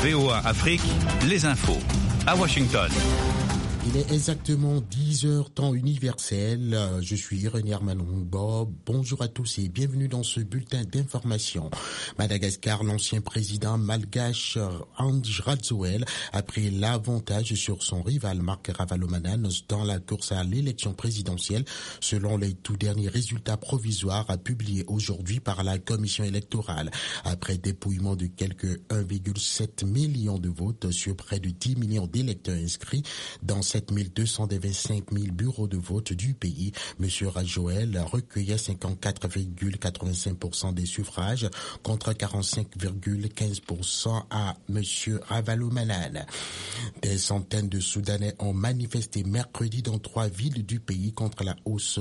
VOA Afrique, les infos. À Washington. Il est exactement 10h temps universel. Je suis Irénée Armanon-Bob. Bonjour à tous et bienvenue dans ce bulletin d'information. Madagascar, l'ancien président malgache Andry Rajoelina a pris l'avantage sur son rival Marc Ravalomanana dans la course à l'élection présidentielle, selon les tout derniers résultats provisoires publiés aujourd'hui par la commission électorale. Après dépouillement de quelques 1,7 million de votes sur près de 10 millions d'électeurs inscrits dans 7225 000 bureaux de vote du pays, M. Rajoelina recueillait 54,85% des suffrages contre 45,15% à M. Ravalomanana. Des centaines de Soudanais ont manifesté mercredi dans 3 villes du pays contre la hausse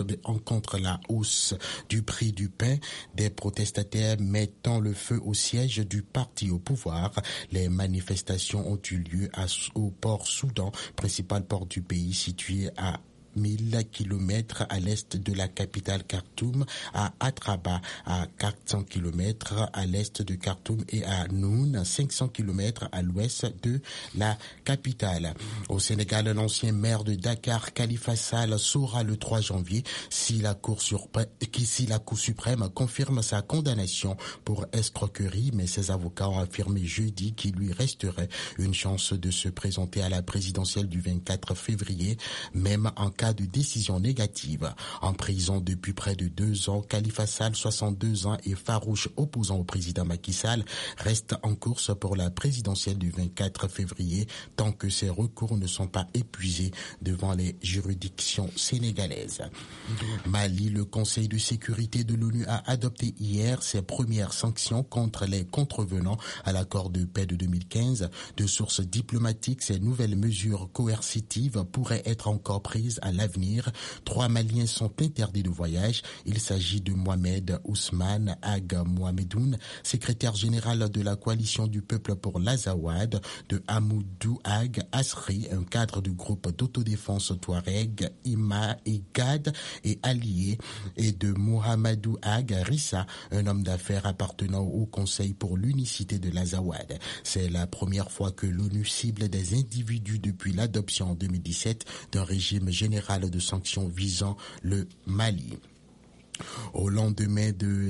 du prix du pain. Des protestataires mettant le feu au siège du parti au pouvoir. Les manifestations ont eu lieu au port Soudan, principal port du pays situé à 1000 km à l'est de la capitale Khartoum, à Atraba à 400 km à l'est de Khartoum et à Noun, 500 km à l'ouest de la capitale. Au Sénégal, l'ancien maire de Dakar, Khalifa Sall, saura le 3 janvier si la Cour suprême confirme sa condamnation pour escroquerie, mais ses avocats ont affirmé jeudi qu'il lui resterait une chance de se présenter à la présidentielle du 24 février, même en cas de décision négative. En prison depuis près de 2 ans, Khalifa Sall, 62 ans et farouche opposant au président Macky Sall, reste en course pour la présidentielle du 24 février tant que ses recours ne sont pas épuisés devant les juridictions sénégalaises. Mali, le Conseil de sécurité de l'ONU a adopté hier ses premières sanctions contre les contrevenants à l'accord de paix de 2015. De sources diplomatiques, ces nouvelles mesures coercitives pourraient être encore prises à l'avenir. 3 Maliens sont interdits de voyage. Il s'agit de Mohamed Ousmane Ag Mohamedoun, secrétaire général de la coalition du peuple pour l'Azawad, de Amoudou Ag Asri, un cadre du groupe d'autodéfense Touareg, Ima et Gad et alliés, et de Mohamedou Ag Rissa, un homme d'affaires appartenant au Conseil pour l'unicité de l'Azawad. C'est la première fois que l'ONU cible des individus depuis l'adoption en 2017 d'un régime général de sanctions visant le Mali. Au lendemain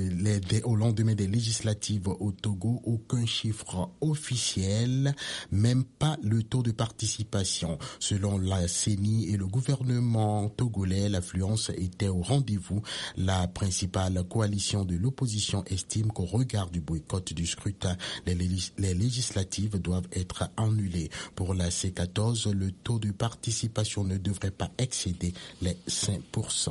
des législatives au Togo, aucun chiffre officiel, même pas le taux de participation. Selon la CENI et le gouvernement togolais, l'affluence était au rendez-vous. La principale coalition de l'opposition estime qu'au regard du boycott du scrutin, les législatives doivent être annulées. Pour la C14, le taux de participation ne devrait pas excéder les 5%.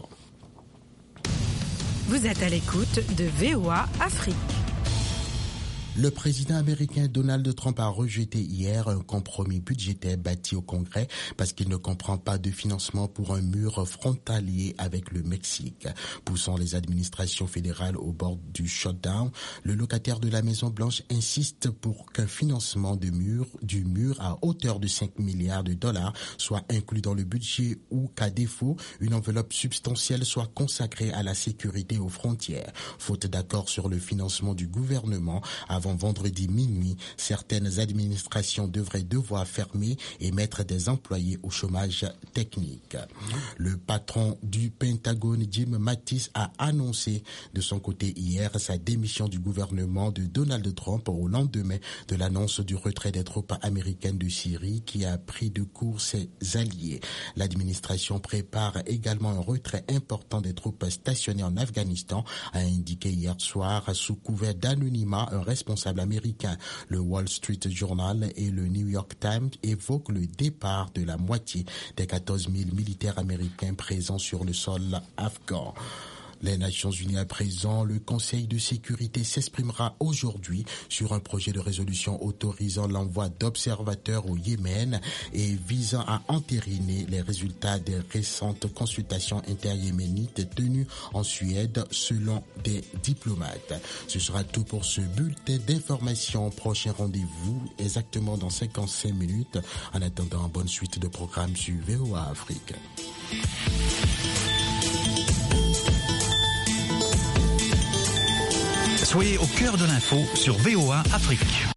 Vous êtes à l'écoute de VOA Afrique. Le président américain Donald Trump a rejeté hier un compromis budgétaire bâti au Congrès parce qu'il ne comprend pas de financement pour un mur frontalier avec le Mexique. Poussant les administrations fédérales au bord du shutdown, le locataire de la Maison-Blanche insiste pour qu'un financement du mur à hauteur de 5 milliards de dollars soit inclus dans le budget ou qu'à défaut, une enveloppe substantielle soit consacrée à la sécurité aux frontières. Faute d'accord sur le financement du gouvernement, avant vendredi minuit, certaines administrations devraient devoir fermer et mettre des employés au chômage technique. Le patron du Pentagone, Jim Mattis, a annoncé de son côté hier sa démission du gouvernement de Donald Trump au lendemain de l'annonce du retrait des troupes américaines de Syrie qui a pris de court ses alliés. L'administration prépare également un retrait important des troupes stationnées en Afghanistan, a indiqué hier soir sous couvert d'anonymat un responsable américain. Le Wall Street Journal et le New York Times évoquent le départ de la moitié des 14 000 militaires américains présents sur le sol afghan. Les Nations Unies à présent, le Conseil de sécurité s'exprimera aujourd'hui sur un projet de résolution autorisant l'envoi d'observateurs au Yémen et visant à entériner les résultats des récentes consultations interyéménites tenues en Suède selon des diplomates. Ce sera tout pour ce bulletin d'information. Prochain rendez-vous exactement dans 55 minutes. En attendant, bonne suite de programmes sur VOA Afrique. Soyez au cœur de l'info sur VOA Afrique.